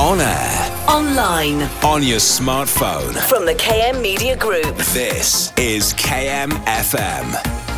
On air. Online. On your smartphone. From the KM Media Group. This is KM FM.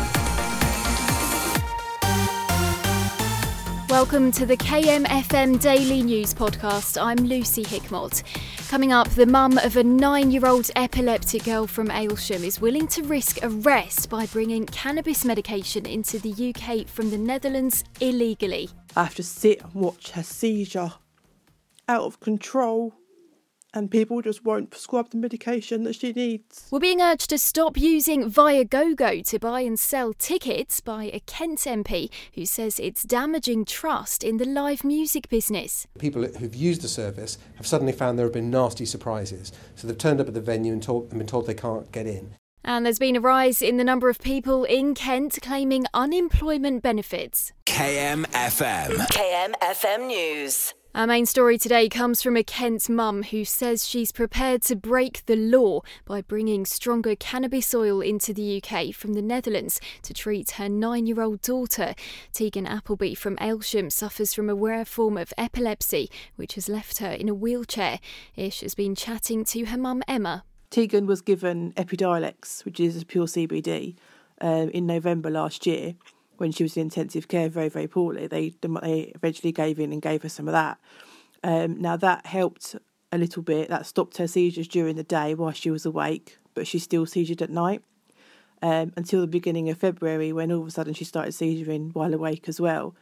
Welcome to the KM FM Daily News Podcast. I'm Lucy Hickmott. Coming up, the mum of a 9-year-old epileptic girl from Aylsham is willing to risk arrest by bringing cannabis medication into the UK from the Netherlands illegally. I have to sit and watch her seizure out of control, and people just won't prescribe the medication that she needs. We're being urged to stop using Viagogo to buy and sell tickets by a Kent MP who says it's damaging trust in the live music business. People who've used the service have suddenly found there have been nasty surprises. So they've turned up at the venue and been told they can't get in. And there's been a rise in the number of people in Kent claiming unemployment benefits. KM FM. KM FM News. Our main story today comes from a Kent mum who says she's prepared to break the law by bringing stronger cannabis oil into the UK from the Netherlands to treat her 9-year-old daughter. Tegan Appleby from Aylsham suffers from a rare form of epilepsy, which has left her in a wheelchair. Ish has been chatting to her mum Emma. Tegan was given Epidiolex, which is a pure CBD, in November last year. When she was in intensive care very, very poorly, they eventually gave in and gave her some of that. Now, that helped a little bit. That stopped her seizures during the day while she was awake, but she still seizured at night until the beginning of February, when all of a sudden she started seizuring while awake as well.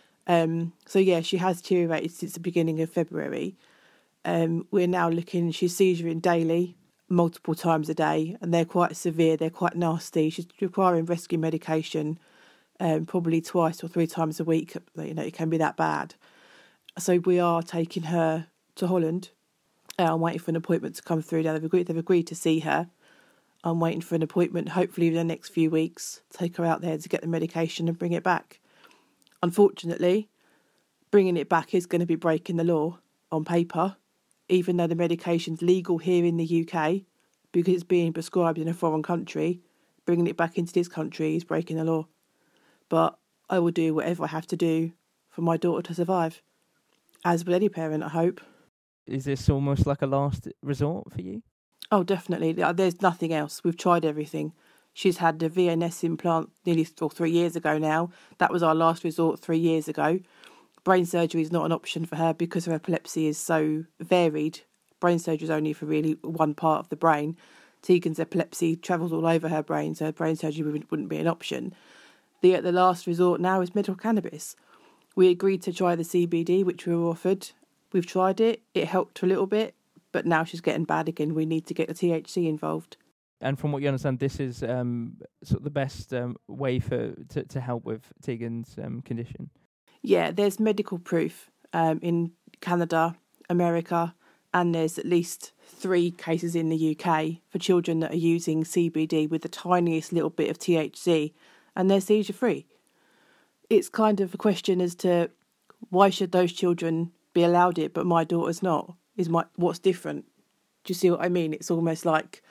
She has deteriorated since the beginning of February. We're now looking, she's seizuring daily, multiple times a day, and they're quite severe, they're quite nasty. She's requiring rescue medication probably 2 or 3 times a week. It can be that bad. So we are taking her to Holland. I'm waiting for an appointment to come through. They've agreed to see her. I'm waiting for an appointment, hopefully in the next few weeks, take her out there to get the medication and bring it back. Unfortunately, bringing it back is going to be breaking the law on paper, even though the medication's legal here in the UK, because it's being prescribed in a foreign country. Bringing it back into this country is breaking the law. But I will do whatever I have to do for my daughter to survive, as will any parent, I hope. Is this almost like a last resort for you? Oh, definitely. There's nothing else. We've tried everything. She's had the VNS implant nearly 3 years ago now. That was our last resort 3 years ago. Brain surgery is not an option for her because her epilepsy is so varied. Brain surgery is only for really one part of the brain. Tegan's epilepsy travels all over her brain, so brain surgery wouldn't be an option. The last resort now is medical cannabis. We agreed to try the CBD, which we were offered. We've tried it. It helped a little bit, but now she's getting bad again. We need to get the THC involved. And from what you understand, this is sort of the best way to help with Tegan's condition? Yeah, there's medical proof in Canada, America, and there's at least 3 cases in the UK for children that are using CBD with the tiniest little bit of THC, and they're seizure-free. It's kind of a question as to why should those children be allowed it, but my daughter's not? What's different? Do you see what I mean? It's almost like,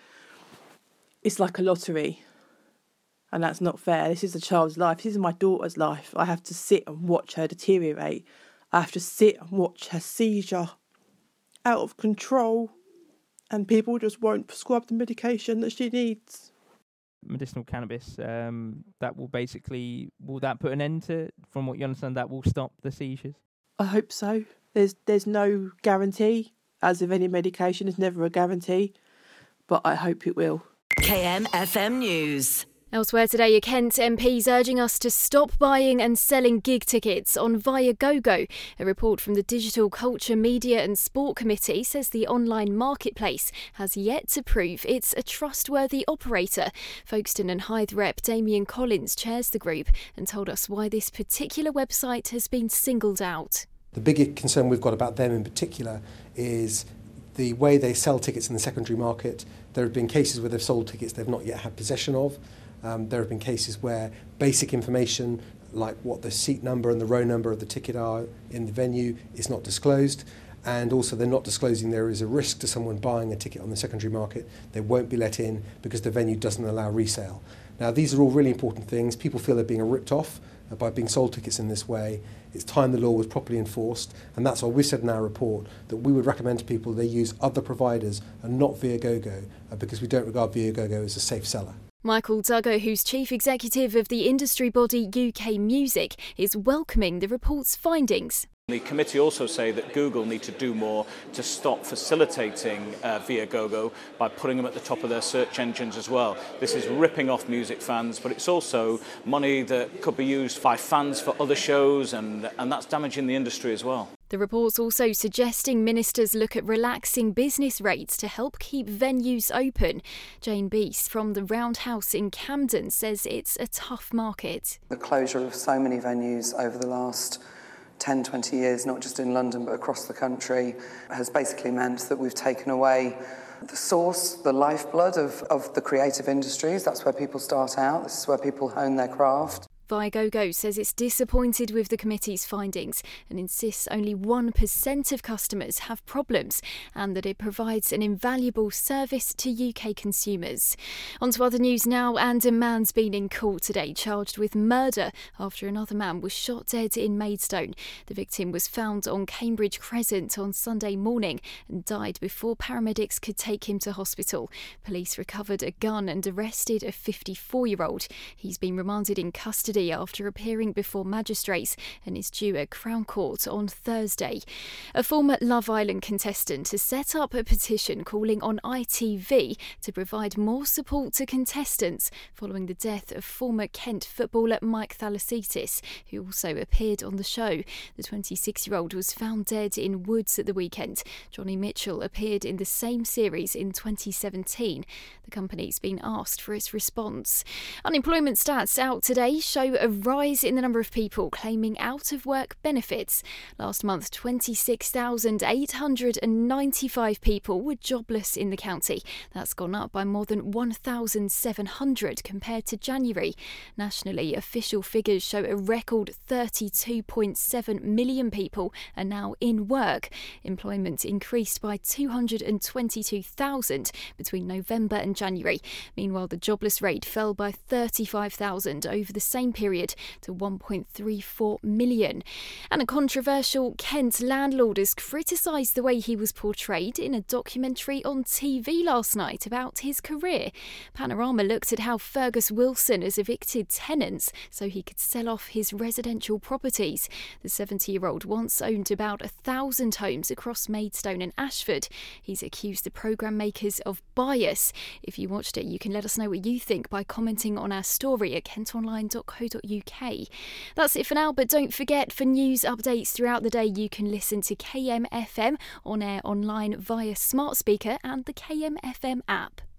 it's like a lottery, and that's not fair. This is a child's life. This is my daughter's life. I have to sit and watch her deteriorate. I have to sit and watch her seizure out of control, and people just won't prescribe the medication that she needs. Medicinal cannabis, that will that put an end to, from what you understand, that will stop the seizures? I hope so. There's no guarantee, as with any medication, there's never a guarantee, but I hope it will. KM FM News. Elsewhere today, a Kent MP is urging us to stop buying and selling gig tickets on Viagogo. A report from the Digital Culture, Media and Sport Committee says the online marketplace has yet to prove it's a trustworthy operator. Folkestone and Hythe rep Damien Collins chairs the group and told us why this particular website has been singled out. The big concern we've got about them in particular is the way they sell tickets in the secondary market. There have been cases where they've sold tickets they've not yet had possession of. There have been cases where basic information, like what the seat number and the row number of the ticket are in the venue, is not disclosed. And also they're not disclosing there is a risk to someone buying a ticket on the secondary market. They won't be let in because the venue doesn't allow resale. Now, these are all really important things. People feel they're being ripped off by being sold tickets in this way. It's time the law was properly enforced, and that's why we said in our report that we would recommend to people they use other providers and not Viagogo, because we don't regard Viagogo as a safe seller. Michael Duggar, who's chief executive of the industry body UK Music, is welcoming the report's findings. The committee also say that Google need to do more to stop facilitating Viagogo by putting them at the top of their search engines as well. This is ripping off music fans, but it's also money that could be used by fans for other shows, and that's damaging the industry as well. The report's also suggesting ministers look at relaxing business rates to help keep venues open. Jane Beast from the Roundhouse in Camden says it's a tough market. The closure of so many venues over the last 10, 20 years, not just in London but across the country, has basically meant that we've taken away the source, the lifeblood of the creative industries. That's where people start out. This is where people hone their craft. Viagogo says it's disappointed with the committee's findings and insists only 1% of customers have problems and that it provides an invaluable service to UK consumers. On to other news now, and a man's been in court today charged with murder after another man was shot dead in Maidstone. The victim was found on Cambridge Crescent on Sunday morning and died before paramedics could take him to hospital. Police recovered a gun and arrested a 54-year-old. He's been remanded in custody after appearing before magistrates and is due at Crown Court on Thursday. A former Love Island contestant has set up a petition calling on ITV to provide more support to contestants following the death of former Kent footballer Mike Thalasitis, who also appeared on the show. The 26-year-old was found dead in Woods at the weekend. Johnny Mitchell appeared in the same series in 2017. The company's been asked for its response. Unemployment stats out today show a rise in the number of people claiming out-of-work benefits. Last month, 26,895 people were jobless in the county. That's gone up by more than 1,700 compared to January. Nationally, official figures show a record 32.7 million people are now in work. Employment increased by 222,000 between November and January. Meanwhile, the jobless rate fell by 35,000 over the same period to 1.34 million. And a controversial Kent landlord has criticised the way he was portrayed in a documentary on TV last night about his career. Panorama looked at how Fergus Wilson has evicted tenants so he could sell off his residential properties. The 70-year-old once owned about 1,000 homes across Maidstone and Ashford. He's accused the programme makers of bias. If you watched it, you can let us know what you think by commenting on our story at kentonline.co.uk. That's it for now, but don't forget, for news updates throughout the day, you can listen to KM FM on air online via smart speaker and the KM FM app.